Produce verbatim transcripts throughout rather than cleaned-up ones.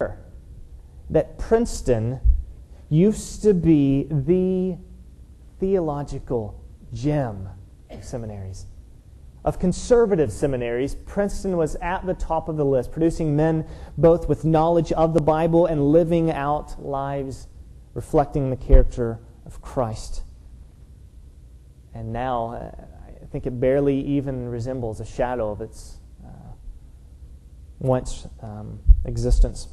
that Princeton used to be the theological gem of seminaries. Of conservative seminaries, Princeton was at the top of the list, producing men both with knowledge of the Bible and living out lives reflecting the character of Christ. And now, uh, I think it barely even resembles a shadow of its uh, once um, existence.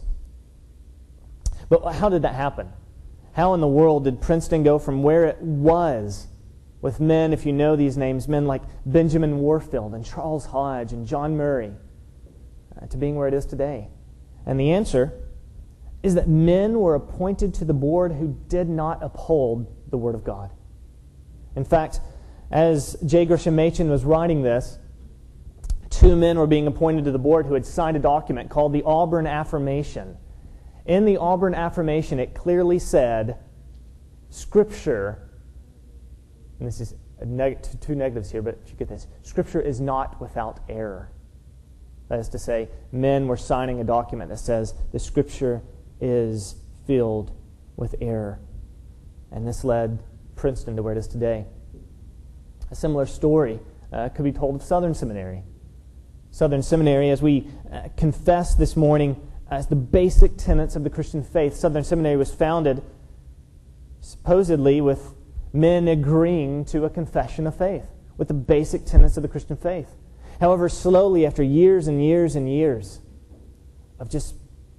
But how did that happen? How in the world did Princeton go from where it was with men, if you know these names, men like Benjamin Warfield and Charles Hodge and John Murray, uh, to being where it is today? And the answer is that men were appointed to the board who did not uphold the Word of God. In fact, as J. Gresham Machen was writing this, two men were being appointed to the board who had signed a document called the Auburn Affirmation. In the Auburn Affirmation, it clearly said, Scripture, and this is a neg- two negatives here, but you get this, Scripture is not without error. That is to say, men were signing a document that says the Scripture is filled with error. And this led Princeton to where it is today. A similar story uh, could be told of Southern Seminary. Southern Seminary, as we uh, confess this morning as the basic tenets of the Christian faith, Southern Seminary was founded supposedly with men agreeing to a confession of faith, with the basic tenets of the Christian faith. However, slowly, after years and years and years of just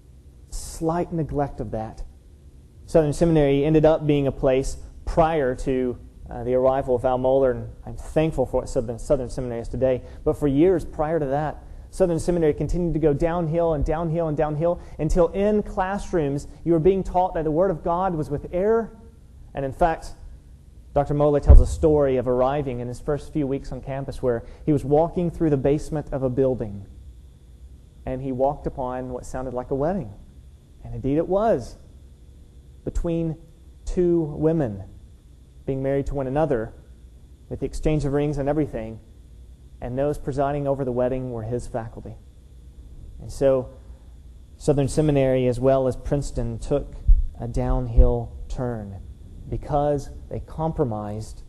slight neglect of that, Southern Seminary ended up being a place prior to uh, the arrival of Al Mohler, and I'm thankful for what Southern, Southern Seminary is today. But for years prior to that, Southern Seminary continued to go downhill and downhill and downhill until in classrooms you were being taught that the Word of God was with error. And in fact, Doctor Mohler tells a story of arriving in his first few weeks on campus where he was walking through the basement of a building and he walked upon what sounded like a wedding. And indeed it was, between two women being married to one another with the exchange of rings and everything, and those presiding over the wedding were his faculty. And so Southern Seminary, as well as Princeton, took a downhill turn because they compromised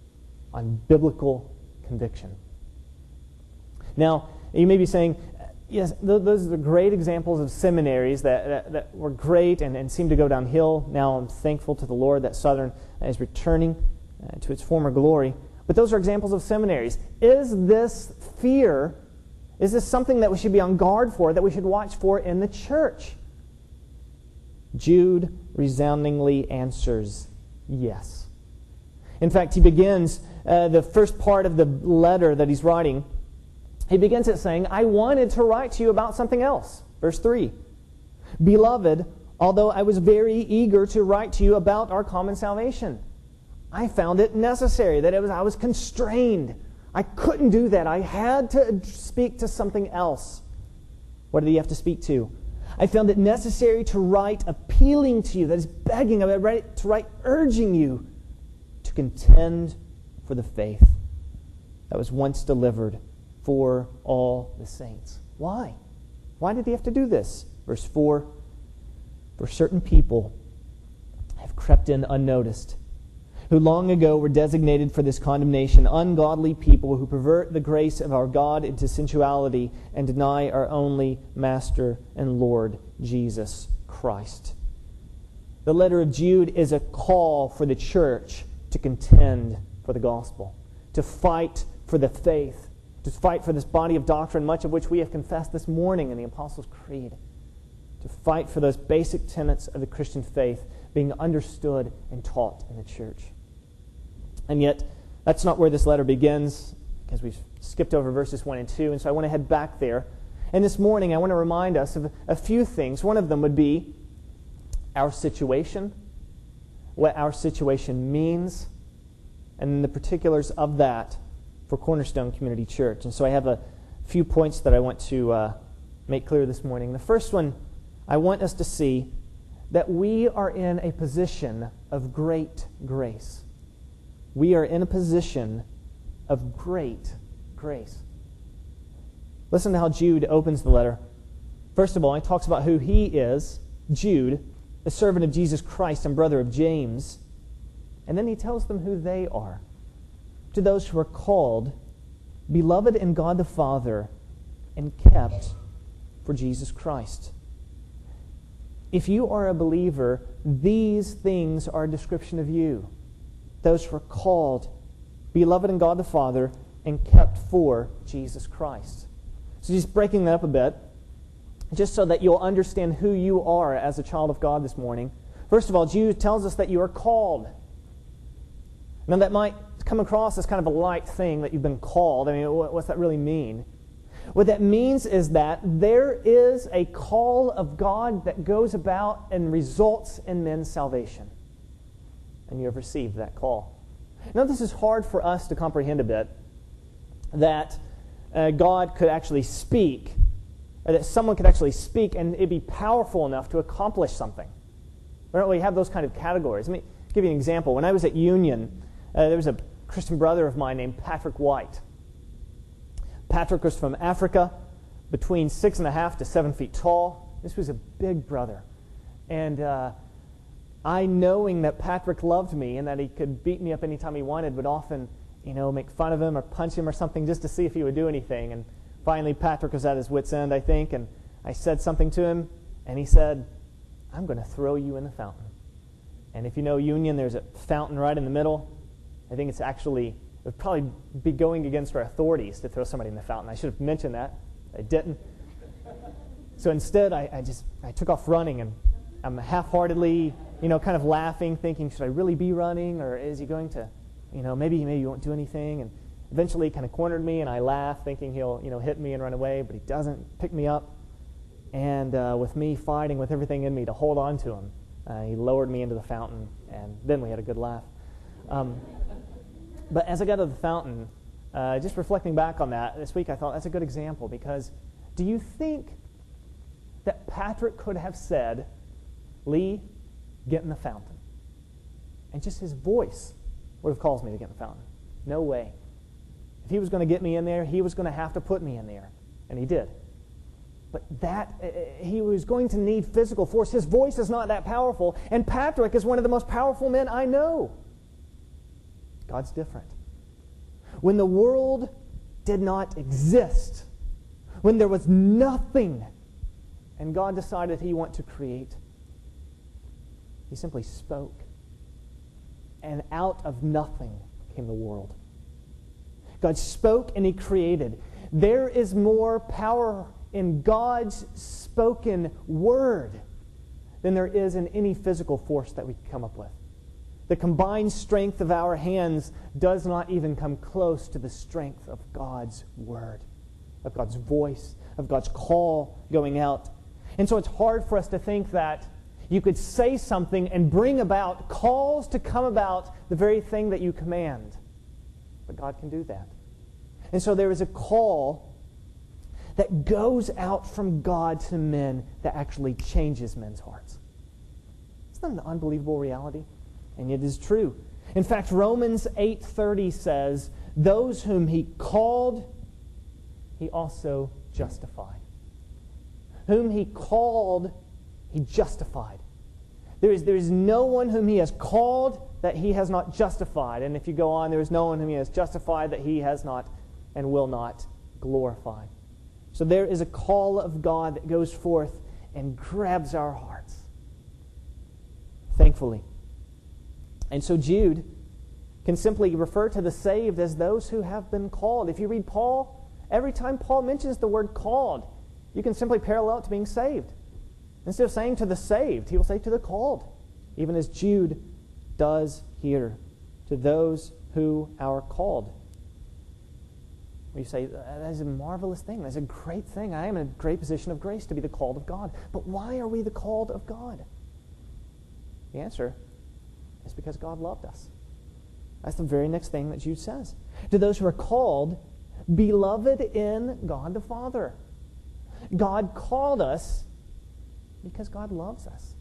on biblical conviction. Now, you may be saying, yes, th- those are great examples of seminaries that, that, that were great and, and seem to go downhill. Now I'm thankful to the Lord that Southern is returning uh, to its former glory. But those are examples of seminaries. Is this fear, is this something that we should be on guard for, that we should watch for in the church? Jude resoundingly answers yes. In fact, he begins uh, the first part of the letter that he's writing. He begins it saying, I wanted to write to you about something else. Verse three. Beloved, although I was very eager to write to you about our common salvation, I found it necessary, that it was I was constrained. I couldn't do that. I had to speak to something else. What did he have to speak to? I found it necessary to write appealing to you, that is begging, to write urging you to contend for the faith that was once delivered for all the saints. Why? Why did he have to do this? Verse four, for certain people have crept in unnoticed, who long ago were designated for this condemnation, ungodly people who pervert the grace of our God into sensuality and deny our only Master and Lord, Jesus Christ. The letter of Jude is a call for the church to contend for the gospel, to fight for the faith, to fight for this body of doctrine, much of which we have confessed this morning in the Apostles' Creed, to fight for those basic tenets of the Christian faith being understood and taught in the church. And yet, that's not where this letter begins, because we've skipped over verses one and two, and so I want to head back there. And this morning, I want to remind us of a few things. One of them would be our situation, what our situation means, and the particulars of that for Cornerstone Community Church. And so I have a few points that I want to uh, make clear this morning. The first one, I want us to see that we are in a position of great grace. We are in a position of great grace. Listen to how Jude opens the letter. First of all, he talks about who he is, Jude, a servant of Jesus Christ and brother of James. And then he tells them who they are. To those who are called, beloved in God the Father, and kept for Jesus Christ. If you are a believer, these things are a description of you. Those who are called, beloved in God the Father, and kept for Jesus Christ. So just breaking that up a bit, just so that you'll understand who you are as a child of God this morning. First of all, Jude tells us that you are called. Now that might come across as kind of a light thing that you've been called. I mean, what's that really mean? What that means is that there is a call of God that goes about and results in men's salvation. And you have received that call. Now this is hard for us to comprehend a bit, that uh, God could actually speak, or that someone could actually speak and it'd be powerful enough to accomplish something. We don't really have those kind of categories. Let me give you an example. When I was at Union, uh, there was a Christian brother of mine named Patrick White. Patrick was from Africa, between six and a half to seven feet tall. This was a big brother. And uh, I, knowing that Patrick loved me and that he could beat me up anytime he wanted, would often, you know, make fun of him or punch him or something just to see if he would do anything. And finally, Patrick was at his wit's end, I think, and I said something to him, and he said, I'm going to throw you in the fountain. And if you know Union, there's a fountain right in the middle. I think it's actually, it would probably be going against our authorities to throw somebody in the fountain. I should have mentioned that. I didn't. So instead, I, I just, I took off running, and I'm half-heartedly, you know, kind of laughing, thinking, should I really be running, or is he going to, you know, maybe, maybe he won't do anything, and eventually he kind of cornered me, and I laughed, thinking he'll, you know, hit me and run away, but he doesn't. Pick me up, and uh, with me fighting with everything in me to hold on to him, uh, he lowered me into the fountain, and then we had a good laugh. Um, but as I got to the fountain, uh, just reflecting back on that this week, I thought that's a good example, because do you think that Patrick could have said, Lee, get in the fountain? And just his voice would have caused me to get in the fountain. No way. If he was going to get me in there, he was going to have to put me in there. And he did. But that, uh, he was going to need physical force. His voice is not that powerful. And Patrick is one of the most powerful men I know. God's different. When the world did not exist, when there was nothing, and God decided he wanted to create, he simply spoke. And out of nothing came the world. God spoke and he created. There is more power in God's spoken word than there is in any physical force that we can come up with. The combined strength of our hands does not even come close to the strength of God's word, of God's voice, of God's call going out. And so it's hard for us to think that you could say something and bring about calls to come about the very thing that you command. But God can do that. And so there is a call that goes out from God to men that actually changes men's hearts. Isn't that an unbelievable reality? And it is true. In fact, Romans eight thirty says, those whom he called, he also justified. Whom he called, he justified. There is, there is no one whom he has called that he has not justified. And if you go on, there is no one whom he has justified that he has not and will not glorify. So there is a call of God that goes forth and grabs our hearts. Thankfully. And so Jude can simply refer to the saved as those who have been called. If you read Paul, every time Paul mentions the word called, you can simply parallel it to being saved. Instead of saying to the saved, he will say to the called, even as Jude does here, to those who are called. You say, that is a marvelous thing. That's a great thing. I am in a great position of grace to be the called of God. But why are we the called of God? The answer is because God loved us. That's the very next thing that Jude says. To those who are called, beloved in God the Father. God called us because God loves us.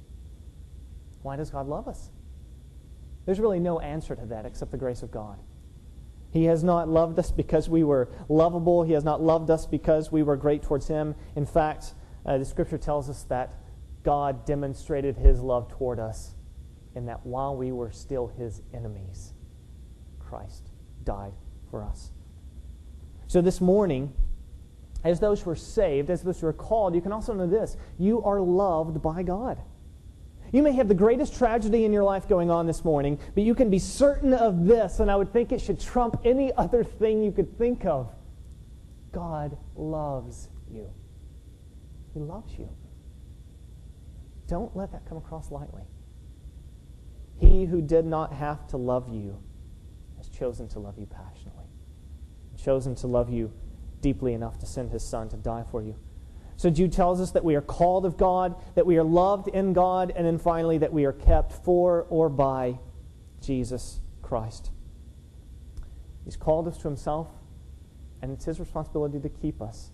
Why does God love us? There's really no answer to that except the grace of God. He has not loved us because we were lovable. He has not loved us because we were great towards him. In fact, Uh, the Scripture tells us that God demonstrated His love toward us in that while we were still His enemies, Christ died for us. So this morning, as those who are saved, as those who are called, you can also know this: you are loved by God. You may have the greatest tragedy in your life going on this morning, but you can be certain of this, and I would think it should trump any other thing you could think of. God loves you. He loves you. Don't let that come across lightly. He who did not have to love you has chosen to love you passionately, chosen to love you deeply enough to send His Son to die for you. So Jude tells us that we are called of God, that we are loved in God, and then finally that we are kept for or by Jesus Christ. He's called us to Himself, and it's His responsibility to keep us.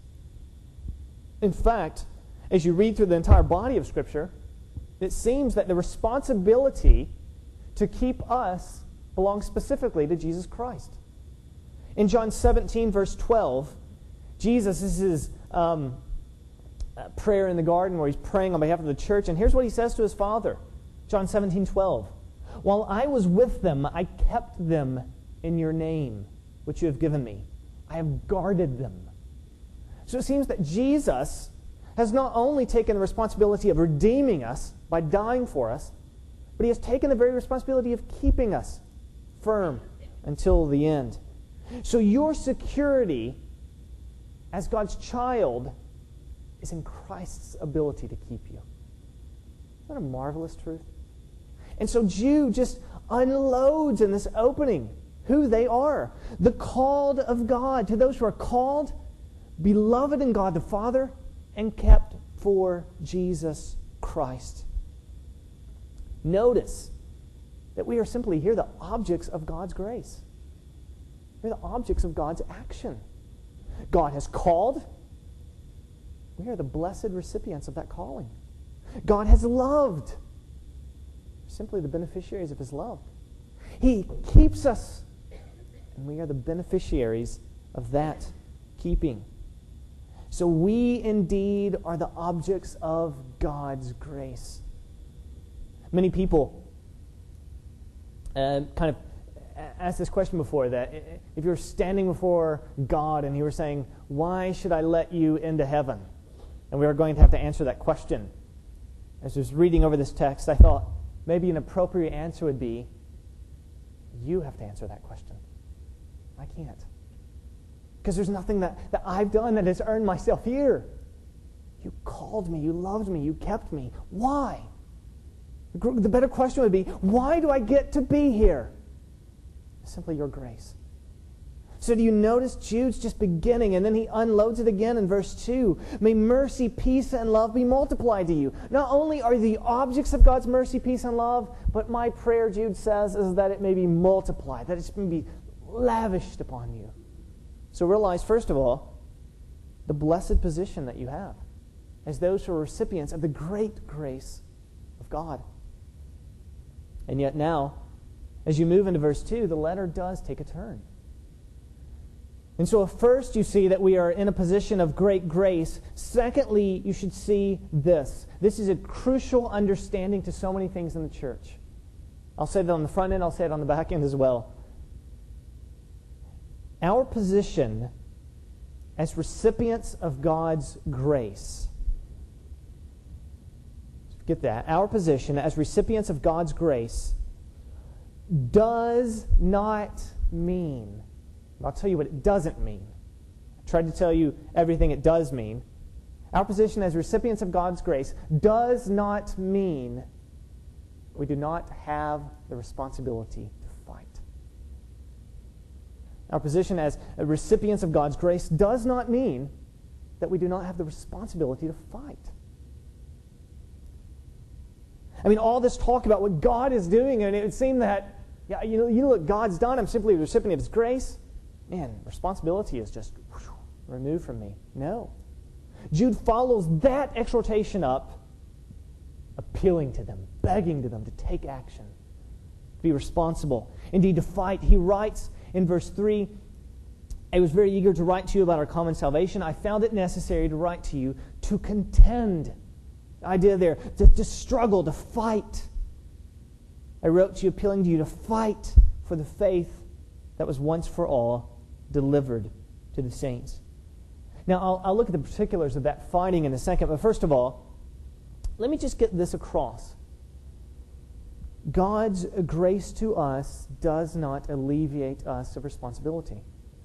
In fact, as you read through the entire body of Scripture, it seems that the responsibility to keep us belongs specifically to Jesus Christ. In John seventeen, verse twelve, Jesus, this is um, Uh, prayer in the garden where He's praying on behalf of the church. And here's what He says to His Father. John seventeen twelve. While I was with them, I kept them in your name, which you have given me. I have guarded them. So it seems that Jesus has not only taken the responsibility of redeeming us by dying for us, but He has taken the very responsibility of keeping us firm until the end. So your security as God's child is in Christ's ability to keep you. Isn't that a marvelous truth? And so Jude just unloads in this opening who they are. The called of God. To those who are called, beloved in God the Father, and kept for Jesus Christ. Notice that we are simply here the objects of God's grace. We're the objects of God's action. God has called. We are the blessed recipients of that calling. God has loved. We're simply the beneficiaries of His love. He keeps us, and we are the beneficiaries of that keeping. So we indeed are the objects of God's grace. Many people uh, kind of asked this question before, that if you're standing before God and He were saying, why should I let you into heaven? And we are going to have to answer that question. As I was reading over this text, I thought maybe an appropriate answer would be, you have to answer that question. I can't. Because there's nothing that, that I've done that has earned myself here. You called me, you loved me, you kept me. Why? The better question would be, why do I get to be here? It's simply your grace. So do you notice Jude's just beginning, and then he unloads it again in verse two. May mercy, peace, and love be multiplied to you. Not only are you the objects of God's mercy, peace, and love, but my prayer, Jude says, is that it may be multiplied, that it may be lavished upon you. So realize, first of all, the blessed position that you have as those who are recipients of the great grace of God. And yet now, as you move into verse two, the letter does take a turn. And so first you see that we are in a position of great grace. Secondly, you should see this. This is a crucial understanding to so many things in the church. I'll say that on the front end, I'll say it on the back end as well. Our position as recipients of God's grace, get that, our position as recipients of God's grace does not mean, I'll tell you what it doesn't mean. I tried to tell you everything it does mean. Our position as recipients of God's grace does not mean we do not have the responsibility to fight. Our position as recipients of God's grace does not mean that we do not have the responsibility to fight. I mean, all this talk about what God is doing, and it would seem that, yeah, you know, you know what God's done, I'm simply a recipient of His grace. Man, responsibility is just whoosh, removed from me. No. Jude follows that exhortation up, appealing to them, begging to them to take action, to be responsible, indeed to fight. He writes in verse three, I was very eager to write to you about our common salvation. I found it necessary to write to you to contend. The idea there, to, to struggle, to fight. I wrote to you appealing to you to fight for the faith that was once for all delivered to the saints. Now, I'll, I'll look at the particulars of that fighting in a second, but first of all, let me just get this across. God's grace to us does not alleviate us of responsibility.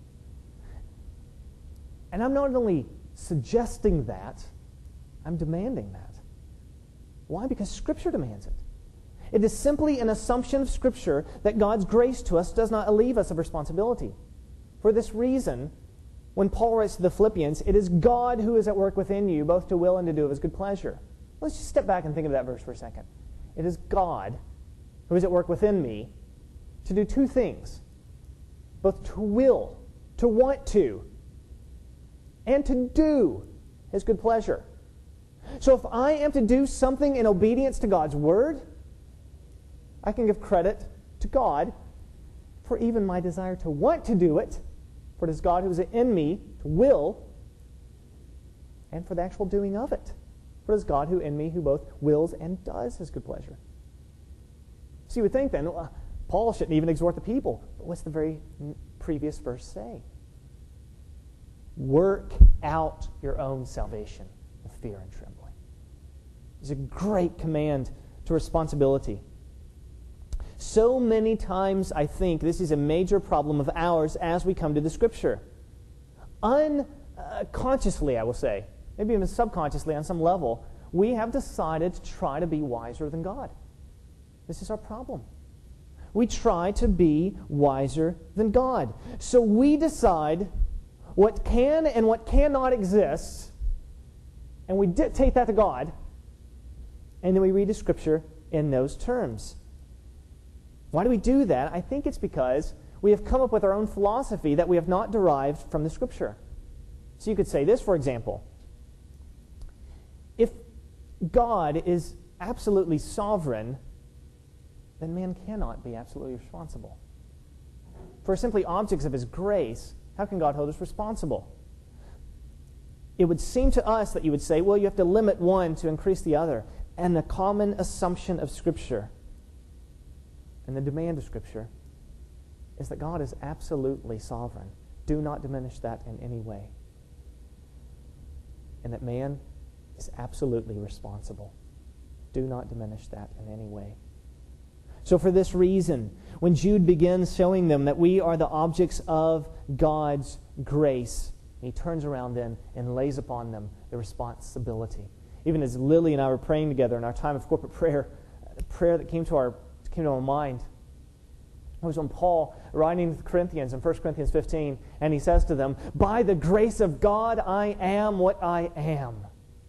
And I'm not only suggesting that, I'm demanding that. Why? Because Scripture demands it. It is simply an assumption of Scripture that God's grace to us does not alleviate us of responsibility. For this reason, when Paul writes to the Philippians, it is God who is at work within you, both to will and to do of His good pleasure. Let's just step back and think of that verse for a second. It is God who is at work within me to do two things, both to will, to want to, and to do His good pleasure. So if I am to do something in obedience to God's Word, I can give credit to God for even my desire to want to do it, for it is God who is in me to will, and for the actual doing of it. For it is God who in me who both wills and does His good pleasure. So you would think then, well, Paul shouldn't even exhort the people. But what's the very previous verse say? Work out your own salvation with fear and trembling. It's a great command to responsibility. So many times I think this is a major problem of ours as we come to the Scripture. Unconsciously, I will say, maybe even subconsciously on some level, we have decided to try to be wiser than God. This is our problem. We try to be wiser than God. So we decide what can and what cannot exist, and we dictate that to God, and then we read the Scripture in those terms. Why do we do that? I think it's because we have come up with our own philosophy that we have not derived from the Scripture. So you could say this, for example. If God is absolutely sovereign, then man cannot be absolutely responsible. For simply objects of His grace, how can God hold us responsible? It would seem to us that you would say, well, you have to limit one to increase the other. And the common assumption of Scripture and the demand of Scripture is that God is absolutely sovereign. Do not diminish that in any way. And that man is absolutely responsible. Do not diminish that in any way. So for this reason, when Jude begins showing them that we are the objects of God's grace, he turns around then and lays upon them the responsibility. Even as Lily and I were praying together in our time of corporate prayer, the prayer that came to our came to our mind was when Paul, writing to the Corinthians in First Corinthians fifteen, and he says to them, by the grace of God I am what I am.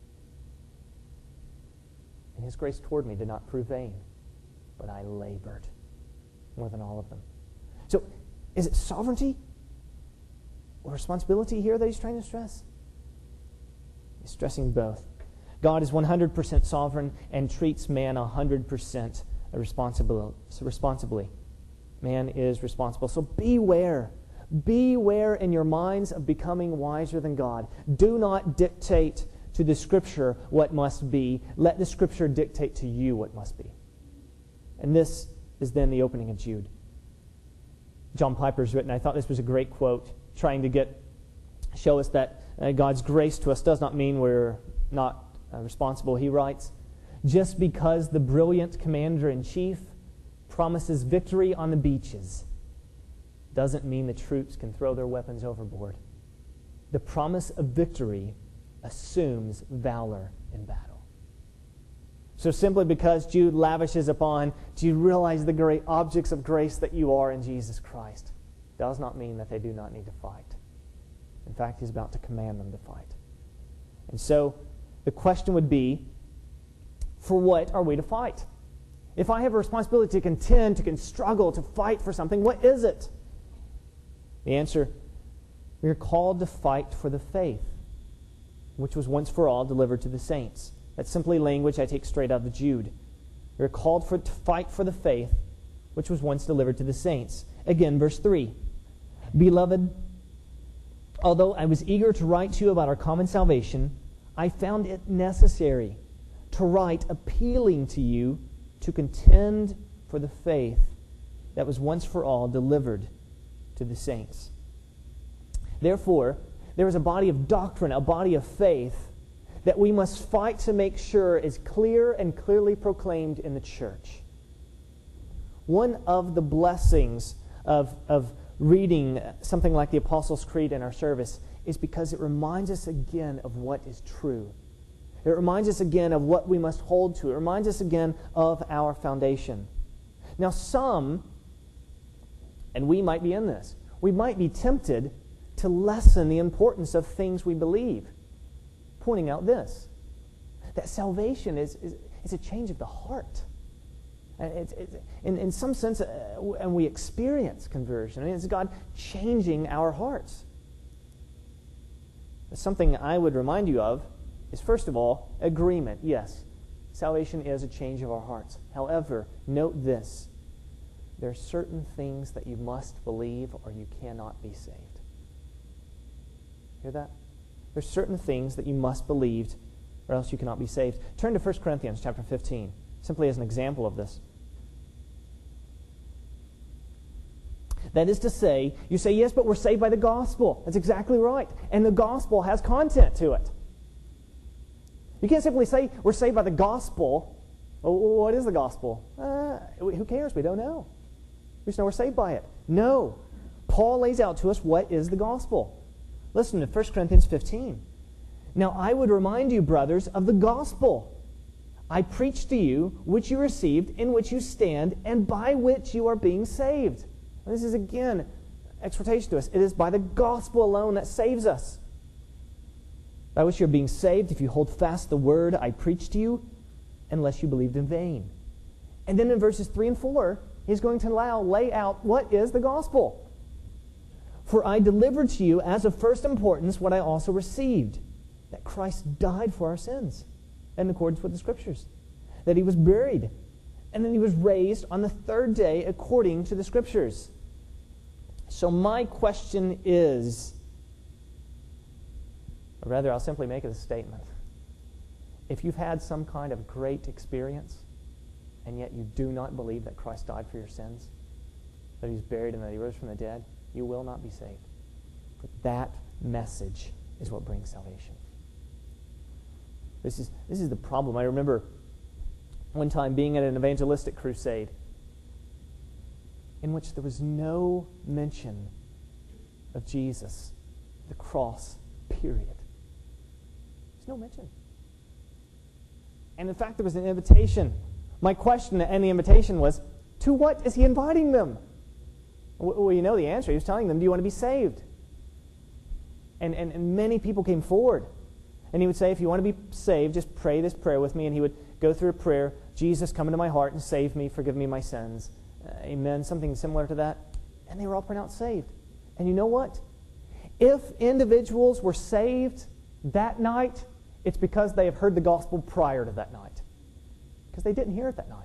And His grace toward me did not prove vain, but I labored more than all of them. So, is it sovereignty or responsibility here that he's trying to stress? He's stressing both. God is one hundred percent sovereign and treats man one hundred percent responsibly. Man is responsible. So beware. Beware in your minds of becoming wiser than God. Do not dictate to the Scripture what must be. Let the Scripture dictate to you what must be. And this is then the opening of Jude. John Piper's written, I thought this was a great quote, trying to get show us that uh, God's grace to us does not mean we're not uh, responsible. He writes, just because the brilliant commander-in-chief promises victory on the beaches doesn't mean the troops can throw their weapons overboard. The promise of victory assumes valor in battle. So simply because Jude lavishes upon, do you realize the great objects of grace that you are in Jesus Christ, does not mean that they do not need to fight. In fact, he's about to command them to fight. And so the question would be, for what are we to fight? If I have a responsibility to contend, to struggle, to fight for something, what is it? The answer, we are called to fight for the faith, which was once for all delivered to the saints. That's simply language I take straight out of Jude. We are called for, to fight for the faith, which was once delivered to the saints. Again, verse three. Beloved, Although I was eager to write to you about our common salvation, I found it necessary to write appealing to you to contend for the faith that was once for all delivered to the saints. Therefore, there is a body of doctrine, a body of faith, that we must fight to make sure is clear and clearly proclaimed in the church. One of the blessings of, of reading something like the Apostles' Creed in our service is because it reminds us again of what is true. It reminds us again of what we must hold to. It reminds us again of our foundation. Now some, and we might be in this, we might be tempted to lessen the importance of things we believe, pointing out this, that salvation is, is, is a change of the heart. And it's, it's, in, in some sense, uh, and we experience conversion. I mean, it's God changing our hearts. Something I would remind you of is, first of all, agreement. Yes, salvation is a change of our hearts. However, note this. There are certain things that you must believe or you cannot be saved. Hear that? There's certain things that you must believe or else you cannot be saved. Turn to First Corinthians chapter fifteen, simply as an example of this. That is to say, you say, yes, but we're saved by the gospel. That's exactly right. And the gospel has content to it. You can't simply say we're saved by the gospel. Oh, what is the gospel? Uh, who cares? We don't know. We just know we're saved by it. No. Paul lays out to us what is the gospel. Listen to First Corinthians fifteen. Now I would remind you, brothers, of the gospel I preached to you, which you received, in which you stand, and by which you are being saved. And this is again exhortation to us. It is by the gospel alone that saves us. By which you are being saved, if you hold fast the word I preached to you, unless you believed in vain. And then in verses three and four, he's going to allow, lay out what is the gospel. For I delivered to you as of first importance what I also received, that Christ died for our sins, in accordance with the Scriptures, that he was buried, and then he was raised on the third day according to the Scriptures. So my question is, or rather I'll simply make it a statement. If you've had some kind of great experience, and yet you do not believe that Christ died for your sins, that he was buried and that he rose from the dead, you will not be saved. For that message is what brings salvation. This is, this is the problem. I remember one time being at an evangelistic crusade in which there was no mention of Jesus, the cross, period. There's no mention. And in fact, there was an invitation. My question and the invitation was, to what is he inviting them? Well, you know the answer. He was telling them, do you want to be saved? And, and, and many people came forward. And he would say, if you want to be saved, just pray this prayer with me. And he would go through a prayer, Jesus, come into my heart and save me, forgive me my sins. Uh, amen, something similar to that. And they were all pronounced saved. And you know what? If individuals were saved that night, it's because they have heard the gospel prior to that night. Because they didn't hear it that night.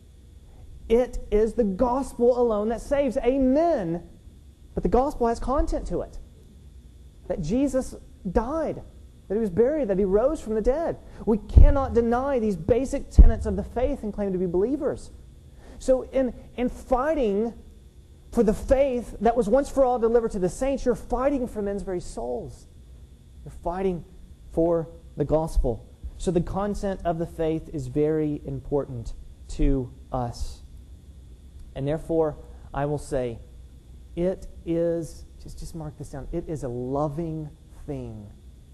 It is the gospel alone that saves. Amen. But the gospel has content to it. That Jesus died, that he was buried, that he rose from the dead. We cannot deny these basic tenets of the faith and claim to be believers. So in, in fighting for the faith that was once for all delivered to the saints, you're fighting for men's very souls. You're fighting for the gospel. So the content of the faith is very important to us. And therefore, I will say, it is, just, just mark this down, it is a loving thing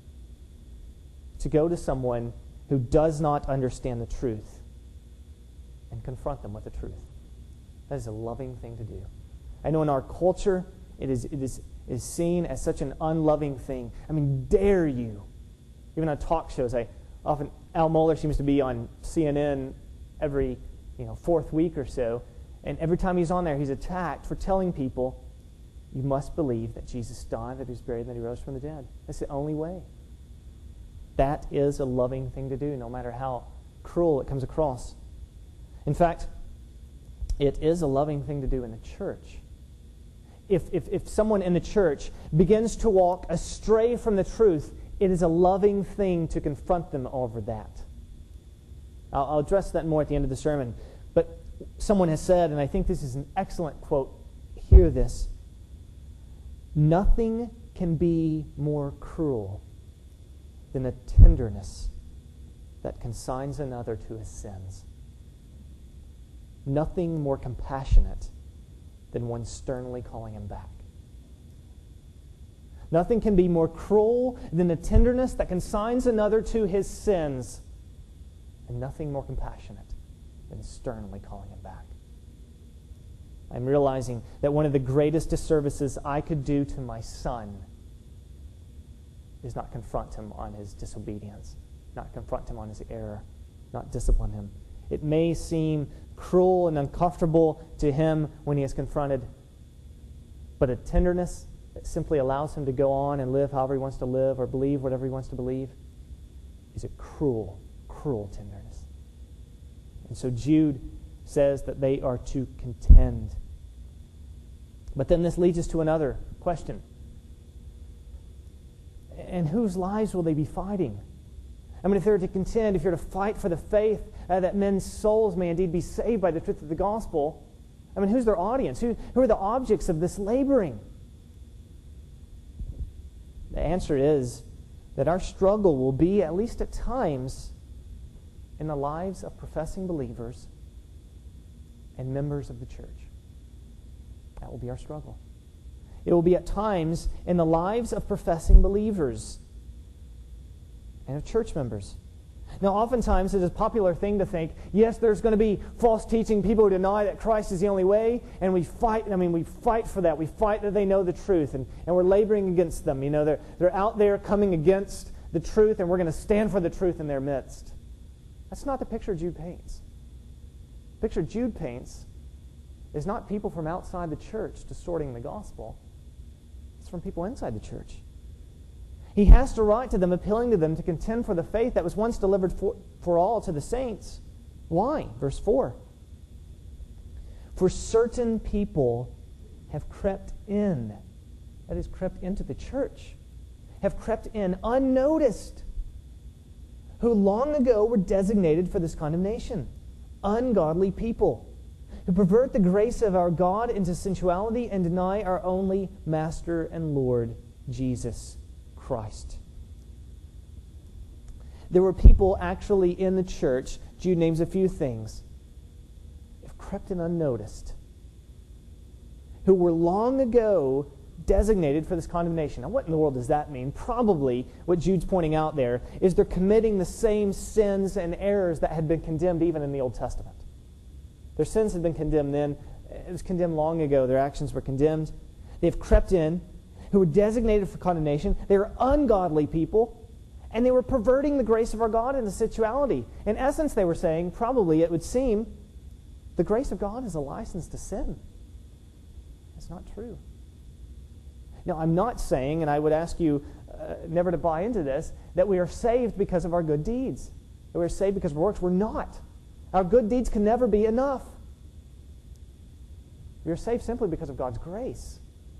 to go to someone who does not understand the truth and confront them with the truth. That is a loving thing to do. I know in our culture, it is, it is, is seen as such an unloving thing. I mean, dare you? Even on talk shows, I often, Al Mohler seems to be on C N N every you know fourth week or so, and every time he's on there, he's attacked for telling people, you must believe that Jesus died, that he was buried, and that he rose from the dead. That's the only way. That is a loving thing to do, no matter how cruel it comes across. In fact, it is a loving thing to do in the church. if, if, if someone in the church begins to walk astray from the truth, it is a loving thing to confront them over that. I'll, I'll address that more at the end of the sermon. But someone has said, and I think this is an excellent quote, hear this: nothing can be more cruel than a tenderness that consigns another to his sins. Nothing more compassionate than one sternly calling him back. Nothing can be more cruel than a tenderness that consigns another to his sins. And nothing more compassionate than sternly calling him back. I'm realizing that one of the greatest disservices I could do to my son is not confront him on his disobedience, not confront him on his error, not discipline him. It may seem cruel and uncomfortable to him when he is confronted, but a tenderness that simply allows him to go on and live however he wants to live or believe whatever he wants to believe is a cruel, cruel tenderness. And so Jude says that they are to contend. But then this leads us to another question. And whose lives will they be fighting? I mean, if they're to contend, if you're to fight for the faith uh, that men's souls may indeed be saved by the truth of the gospel, I mean, who's their audience? Who, who are the objects of this laboring? The answer is that our struggle will be, at least at times, in the lives of professing believers and members of the church. That will be our struggle. It will be at times in the lives of professing believers and of church members. Now, oftentimes it is a popular thing to think, yes, there's going to be false teaching, people who deny that Christ is the only way, and we fight, I mean, we fight for that. We fight that they know the truth, and, and we're laboring against them. You know, they're, they're out there coming against the truth, and we're going to stand for the truth in their midst. That's not the picture Jude paints. The picture Jude paints is not people from outside the church distorting the gospel. It's from people inside the church. He has to write to them, appealing to them to contend for the faith that was once delivered for, for all to the saints. Why? Verse four. For certain people have crept in, that is, crept into the church, have crept in unnoticed, who long ago were designated for this condemnation. Ungodly people, who pervert the grace of our God into sensuality and deny our only Master and Lord, Jesus Christ. There were people actually in the church. Jude names a few things. Have crept in unnoticed, who were long ago designated for this condemnation. Now, what in the world does that mean? Probably what Jude's pointing out there is they're committing the same sins and errors that had been condemned even in the Old Testament. Their sins had been condemned then. It was condemned long ago. Their actions were condemned. They have crept in, who were designated for condemnation. They were ungodly people, and they were perverting the grace of our God into sensuality. In essence, they were saying, probably it would seem, the grace of God is a license to sin. That's not true. Now, I'm not saying, and I would ask you uh, never to buy into this, that we are saved because of our good deeds. That we are saved because of our works. We're not. Our good deeds can never be enough. We are saved simply because of God's grace.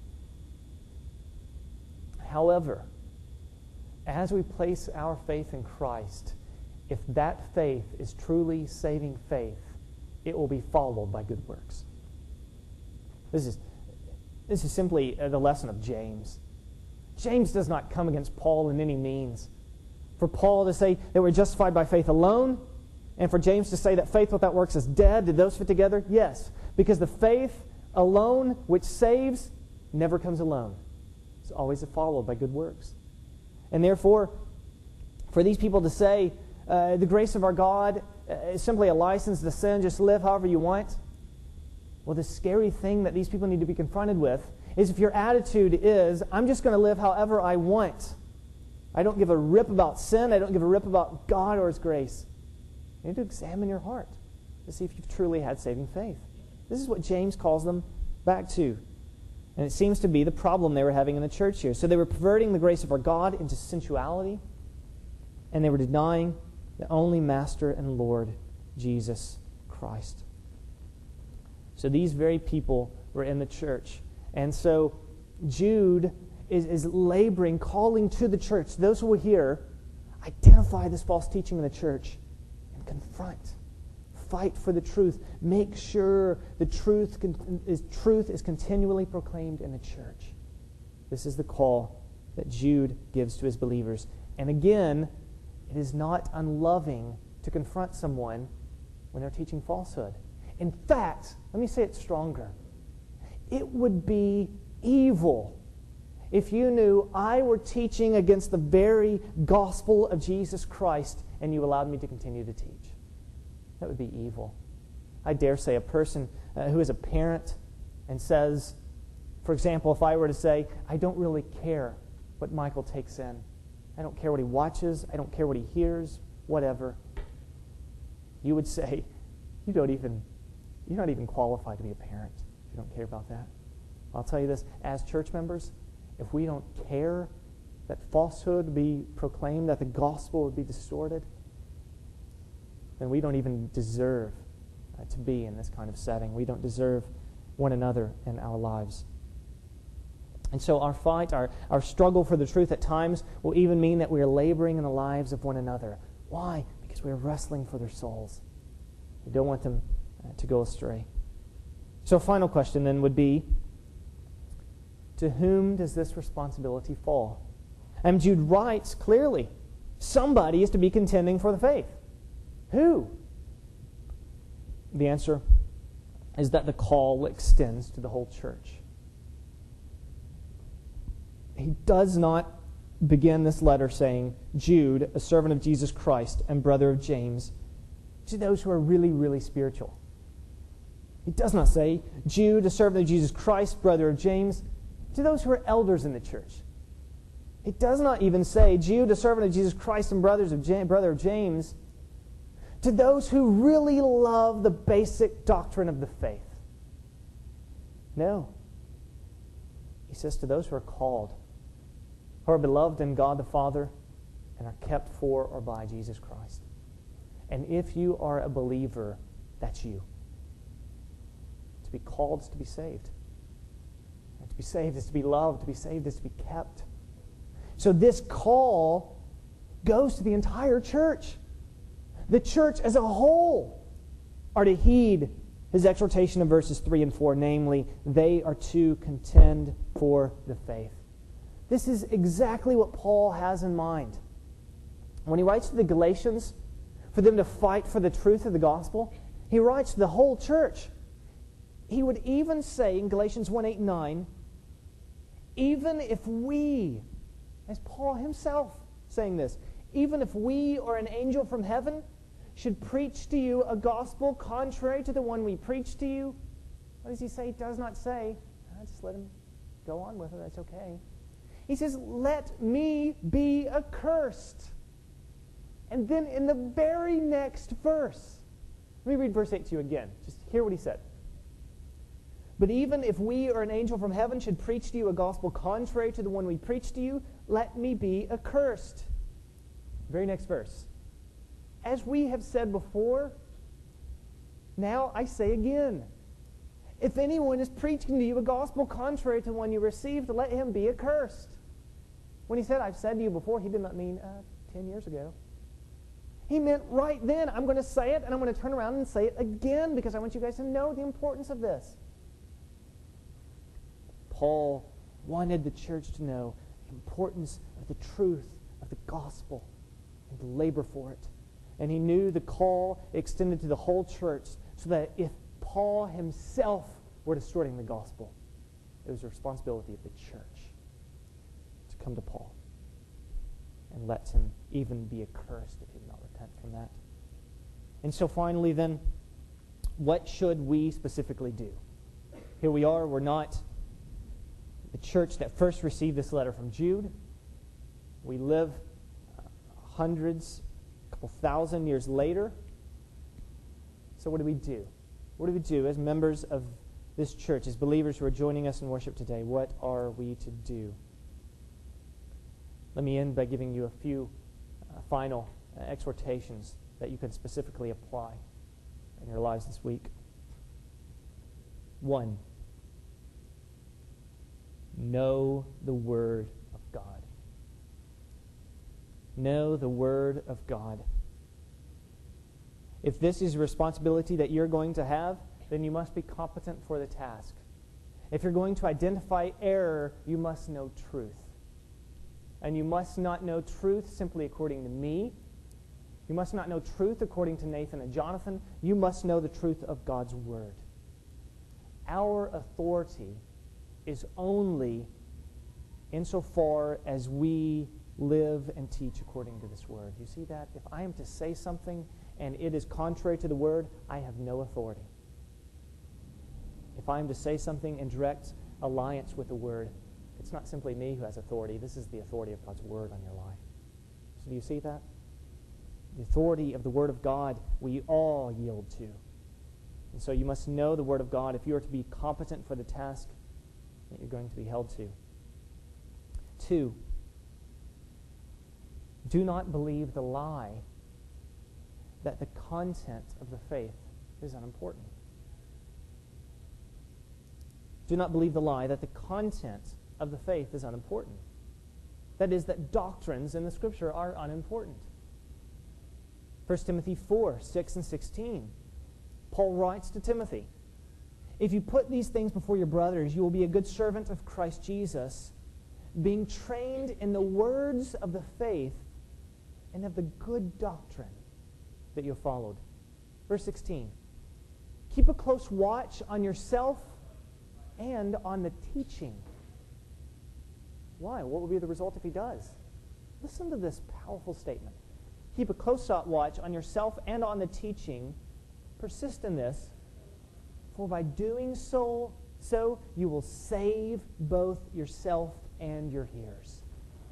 However, as we place our faith in Christ, if that faith is truly saving faith, it will be followed by good works. This is, this is simply the lesson of James. James does not come against Paul in any means. For Paul to say that we're justified by faith alone, and for James to say that faith without works is dead, did those fit together? Yes, because the faith alone which saves never comes alone. It's always followed by good works. And therefore, for these people to say uh, the grace of our God is simply a license to sin, just live however you want, well, the scary thing that these people need to be confronted with is if your attitude is, I'm just going to live however I want. I don't give a rip about sin. I don't give a rip about God or His grace. You need to examine your heart to see if you've truly had saving faith. This is what James calls them back to. And it seems to be the problem they were having in the church here. So they were perverting the grace of our God into sensuality, and they were denying the only Master and Lord, Jesus Christ. So these very people were in the church, And so Jude is, is laboring, calling to the church, those who will hear, identify this false teaching in the church and confront. Fight for the truth. Make sure the truth is, truth is continually proclaimed in the church. This is the call that Jude gives to his believers. And again, it is not unloving to confront someone when they're teaching falsehood. In fact, let me say it stronger. It would be evil if you knew I were teaching against the very gospel of Jesus Christ and you allowed me to continue to teach. That would be evil. I dare say a person uh, who is a parent and says, for example, if I were to say, I don't really care what Michael takes in. I don't care what he watches. I don't care what he hears, whatever. You would say, you don't even, you're not even qualified to be a parent if you don't care about that. I'll tell you this, as church members, if we don't care that falsehood would be proclaimed, that the gospel would be distorted, then we don't even deserve uh, to be in this kind of setting. We don't deserve one another in our lives. And so our fight, our, our struggle for the truth at times will even mean that we are laboring in the lives of one another. Why? Because we are wrestling for their souls. We don't want them uh, to go astray. So a final question then would be, to whom does this responsibility fall? And Jude writes clearly, somebody is to be contending for the faith. Who? The answer is that the call extends to the whole church. He does not begin this letter saying, Jude, a servant of Jesus Christ and brother of James, to those who are really, really spiritual. He does not say, Jude, a servant of Jesus Christ, brother of James, to those who are elders in the church. He does not even say, Jude, a servant of Jesus Christ and brothers of James, brother of James, to those who really love the basic doctrine of the faith. No. He says to those who are called, who are beloved in God the Father, and are kept for or by Jesus Christ. And if you are a believer, that's you. To be called is to be saved. And to be saved is to be loved. To be saved is to be kept. So this call goes to the entire church. The church as a whole are to heed his exhortation in verses three and four, namely, they are to contend for the faith. This is exactly what Paul has in mind. When he writes to the Galatians for them to fight for the truth of the gospel, he writes to the whole church. He would even say in Galatians one, eight, and nine, even if we, as Paul himself saying this, even if we or an angel from heaven should preach to you a gospel contrary to the one we preach to you, what does he say? He does not say, oh, just let him go on with it, that's okay. He says, let me be accursed. And then in the very next verse, let me read verse eight to you again. Just hear what he said. But even if we or an angel from heaven should preach to you a gospel contrary to the one we preach to you, let me be accursed. Very next verse. As we have said before, now I say again, if anyone is preaching to you a gospel contrary to the one you received, let him be accursed. When he said, I've said to you before, he did not mean uh, ten years ago. He meant right then, I'm going to say it, and I'm going to turn around and say it again, because I want you guys to know the importance of this. Paul wanted the church to know the importance of the truth of the gospel and to labor for it. And he knew the call extended to the whole church, so that if Paul himself were distorting the gospel, it was the responsibility of the church to come to Paul and let him even be accursed if he did not repent from that. And so finally then, what should we specifically do? Here we are, we're not the church that first received this letter from Jude. We live uh, hundreds, a couple thousand years later. So what do we do? What do we do as members of this church, as believers who are joining us in worship today? What are we to do? Let me end by giving you a few uh, final uh, exhortations that you can specifically apply in your lives this week. One, Know the Word of God. Know the Word of God. If this is a responsibility that you're going to have, then you must be competent for the task. If you're going to identify error, you must know truth. And you must not know truth simply according to me. You must not know truth according to Nathan and Jonathan. You must know the truth of God's Word. Our authority is only insofar as we live and teach according to this Word. You see that? If I am to say something and it is contrary to the Word, I have no authority. If I am to say something in direct alliance with the Word, it's not simply me who has authority. This is the authority of God's Word on your life. So do you see that? The authority of the Word of God we all yield to. And so you must know the Word of God if you are to be competent for the task that you're going to be held to. Two, do not believe the lie that the content of the faith is unimportant. Do not believe the lie that the content of the faith is unimportant. That is, that doctrines in the Scripture are unimportant. First Timothy four, six and sixteen. Paul writes to Timothy, "If you put these things before your brothers, you will be a good servant of Christ Jesus, being trained in the words of the faith and of the good doctrine that you have followed." Verse sixteen. "Keep a close watch on yourself and on the teaching." Why? What will be the result if he does? Listen to this powerful statement. Keep a close watch on yourself and on the teaching. Persist in this, for by doing so, so you will save both yourself and your hearers.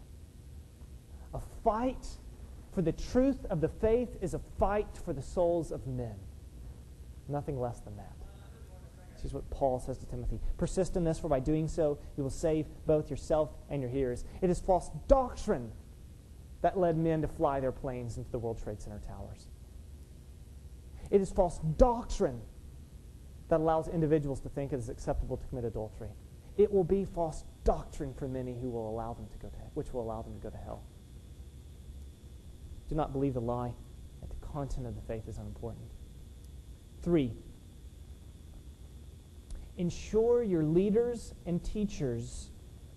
A fight for the truth of the faith is a fight for the souls of men. Nothing less than that. This is what Paul says to Timothy. Persist in this, for by doing so, you will save both yourself and your hearers. It is false doctrine that led men to fly their planes into the World Trade Center towers. It is false doctrine that allows individuals to think it is acceptable to commit adultery. It will be false doctrine for many who will allow them to go to which will allow them to go to hell. Do not believe the lie that the content of the faith is unimportant. Three, ensure your leaders and teachers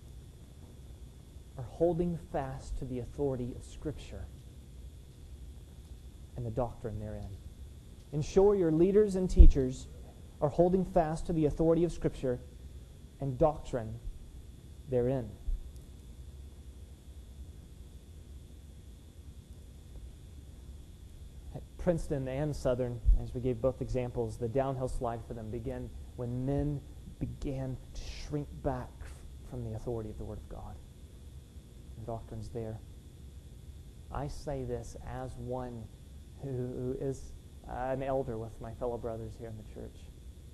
are holding fast to the authority of Scripture and the doctrine therein. Ensure your leaders and teachers are holding fast to the authority of Scripture and doctrine therein. At Princeton and Southern, as we gave both examples, the downhill slide for them began when men began to shrink back from the authority of the Word of God. The doctrine's there. I say this as one who is an elder with my fellow brothers here in the church.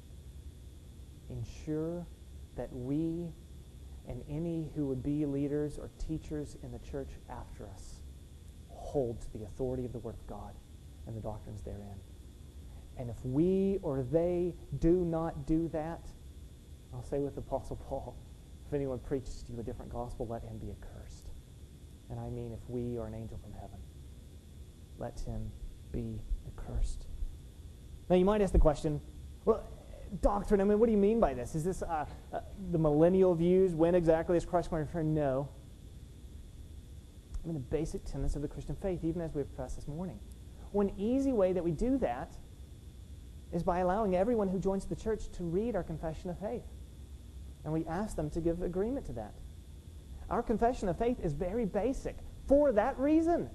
Ensure that we and any who would be leaders or teachers in the church after us hold to the authority of the Word of God and the doctrines therein. And if we or they do not do that, I'll say with the Apostle Paul, if anyone preaches to you a different gospel, let him be accursed. And I mean if we or an angel from heaven, let him be accursed. Now you might ask the question, well, doctrine, I mean, what do you mean by this? Is this uh, uh, the millennial views? When exactly is Christ going to return? No. I mean, the basic tenets of the Christian faith, even as we've professed this morning. One easy way that we do that is by allowing everyone who joins the church to read our confession of faith. And we ask them to give agreement to that. Our confession of faith is very basic for that reason.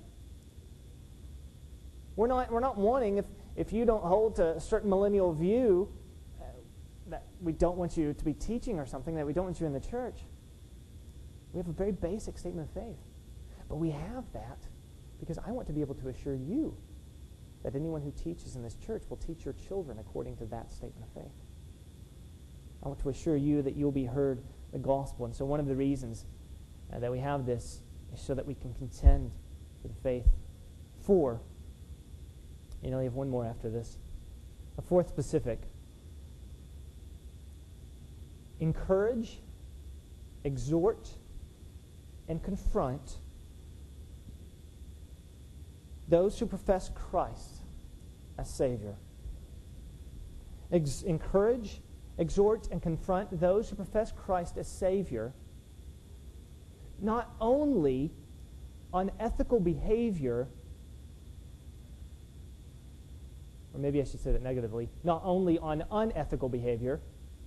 We're not, we're not wanting, if, if you don't hold to a certain millennial view, uh, that we don't want you to be teaching or something, that we don't want you in the church. We have a very basic statement of faith. But we have that because I want to be able to assure you that anyone who teaches in this church will teach your children according to that statement of faith. I want to assure you that you'll be heard the gospel. And so one of the reasons uh, that we have this is so that we can contend for the faith. Four, you know, you have one more after this. A fourth specific. Encourage exhort, and confront those who profess Christ as Savior. Ex- encourage, exhort, and confront those who profess Christ as Savior, not only on ethical behavior, or maybe I should say that negatively, not only on unethical behavior,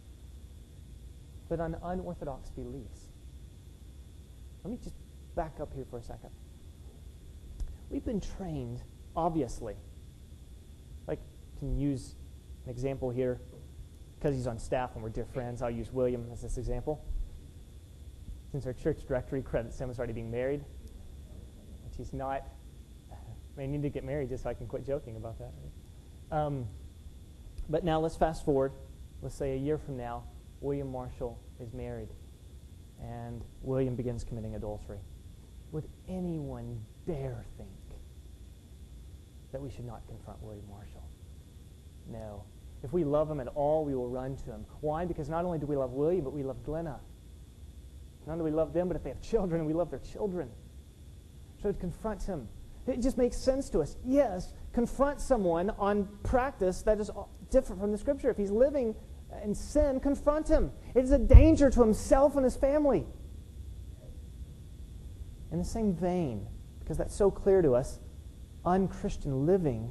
but on unorthodox beliefs. Let me just back up here for a second. We've been trained, obviously. Like, can use an example here. Because he's on staff and we're dear friends, I'll use William as this example. Since our church directory credits him as already being married, which he's not. I may need to get married just so I can quit joking about that. Right? Um, but now let's fast forward. Let's say a year from now, William Marshall is married, and William begins committing adultery. Would anyone dare think that we should not confront William Marshall? No. If we love him at all, we will run to him. Why? Because not only do we love William, but we love Glenna. Not only do we love them, but if they have children, we love their children. So to confront him, it just makes sense to us. Yes, confront someone on practice that is different from the Scripture. If he's living in sin, confront him. It is a danger to himself and his family. In the same vein, because that's so clear to us, unchristian living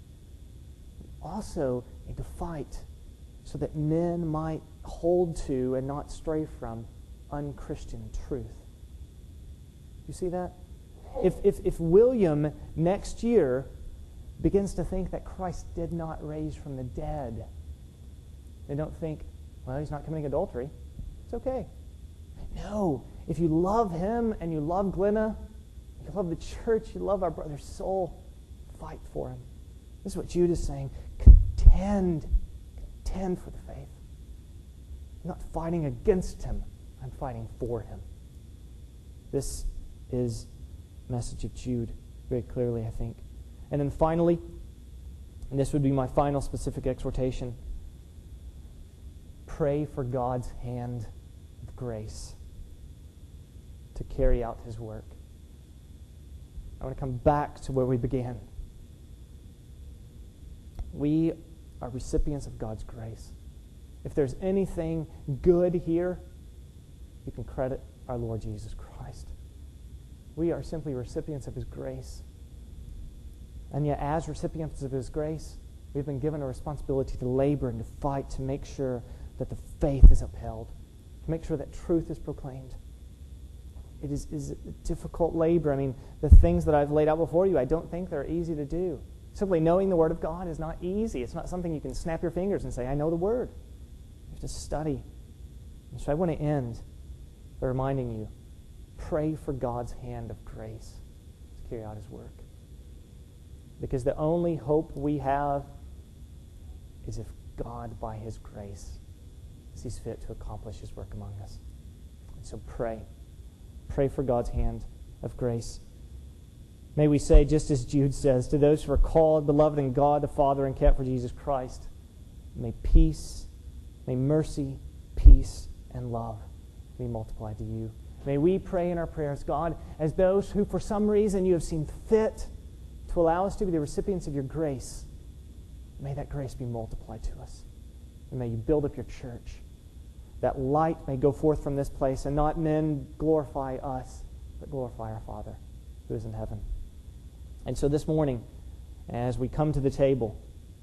also need to fight so that men might hold to and not stray from unchristian truth. You see that? If, if, if William next year begins to think that Christ did not raise from the dead, they don't think, well, he's not committing adultery. It's okay. No. If you love him and you love Glenna, you love the church, you love our brother's soul, fight for him. This is what Jude is saying. Contend. Contend for the faith. I'm not fighting against him. I'm fighting for him. This is the message of Jude very clearly, I think. And then finally, and this would be my final specific exhortation, pray for God's hand of grace to carry out his work. I want to come back to where we began. We are recipients of God's grace. If there's anything good here, you can credit our Lord Jesus Christ. We are simply recipients of his grace. And yet, as recipients of his grace, we've been given a responsibility to labor and to fight to make sure that the faith is upheld, to make sure that truth is proclaimed. It is, is a difficult labor. I mean, the things that I've laid out before you, I don't think they're easy to do. Simply knowing the Word of God is not easy. It's not something you can snap your fingers and say, I know the Word. You have to study. And so I want to end by reminding you, pray for God's hand of grace to carry out his work. Because the only hope we have is if God, by his grace, sees fit to accomplish his work among us. And so pray. Pray for God's hand of grace. May we say, just as Jude says, to those who are called, beloved in God the Father, and kept for Jesus Christ, may peace, may mercy, peace, and love be multiplied to you. May we pray in our prayers, God, as those who for some reason you have seen fit to allow us to be the recipients of your grace. May that grace be multiplied to us. And may you build up your church. That light may go forth from this place, and not men glorify us, but glorify our Father who is in heaven. And so this morning, as we come to the table,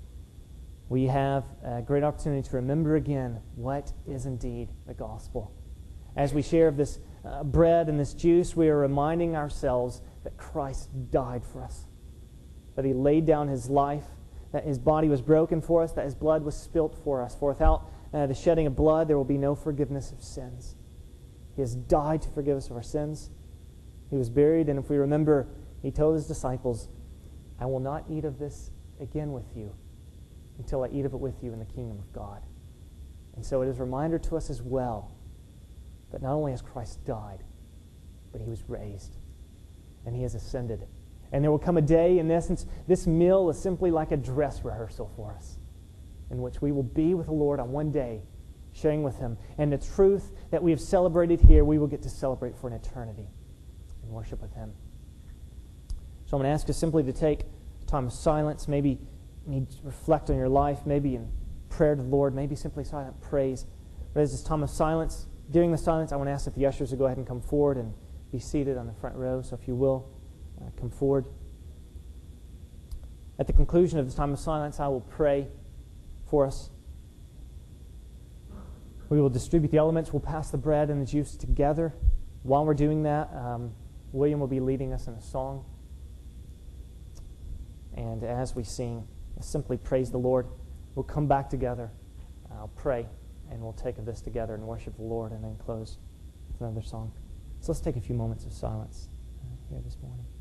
we have a great opportunity to remember again what is indeed the gospel. As we share of this uh, bread and this juice, we are reminding ourselves that Christ died for us, that he laid down his life, that his body was broken for us, that his blood was spilt for us. For without uh, the shedding of blood, there will be no forgiveness of sins. He has died to forgive us of our sins. He was buried, and if we remember, he told his disciples, I will not eat of this again with you until I eat of it with you in the kingdom of God. And so it is a reminder to us as well that not only has Christ died, but he was raised, and he has ascended. And there will come a day, in essence, this meal is simply like a dress rehearsal for us, in which we will be with the Lord on one day sharing with Him. And the truth that we have celebrated here, we will get to celebrate for an eternity and worship with Him. So I'm going to ask you simply to take a time of silence. Maybe you need to reflect on your life, maybe in prayer to the Lord, maybe simply silent praise. But as this time of silence, during the silence, I want to ask that the ushers will go ahead and come forward and be seated on the front row. So if you will, uh, come forward. At the conclusion of this time of silence, I will pray for us. We will distribute the elements. We'll pass the bread and the juice together. While we're doing that, um, William will be leading us in a song. And as we sing, simply praise the Lord. We'll come back together. I'll pray, and we'll take of this together and worship the Lord, and then close with another song. So let's take a few moments of silence uh, here this morning.